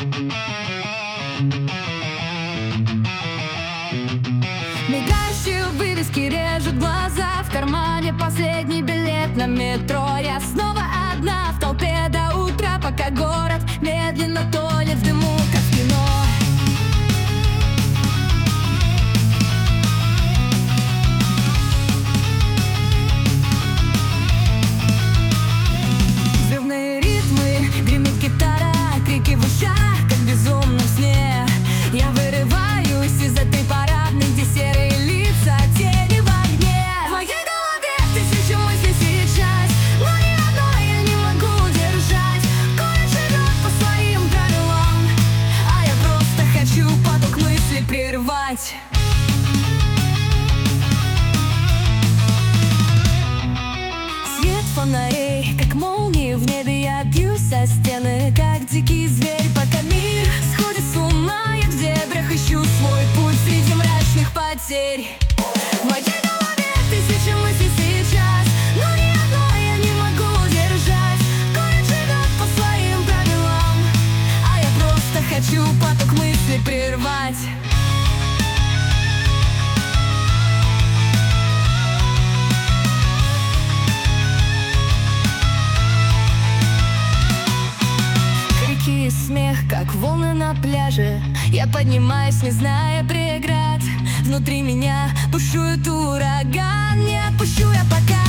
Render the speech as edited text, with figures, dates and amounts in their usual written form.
Мигающие вывески режут глаза. В кармане последний билет на метро. Я снова одна в толпе до утра, пока город медленно тонет в дыму, как в кино. Взрывные ритмы, гремит гитара, крики в ушах, как в безумном сне. Я вырываюсь из этой парадной, где серые лица, тени в огне. В моей голове тысячи мыслей сейчас, но ни одной я не могу держать. Город живет по своим правилам, а я просто хочу поток мыслей прервать. Свет фонарей, как молнии в небе, я бьюсь о стены, как дикий зверь. Пока мир сходит с ума, я в дебрях ищу свой путь среди мрачных потерь. В моей голове тысячи мыслей сейчас, но ни одной я не могу держать. Город живет по своим правилам, а я просто хочу поток мыслей прервать. Крики и смех, как волны на пляже. Я поднимаюсь, не зная преград. Внутри меня бушует ураган. Не отпущу я пока.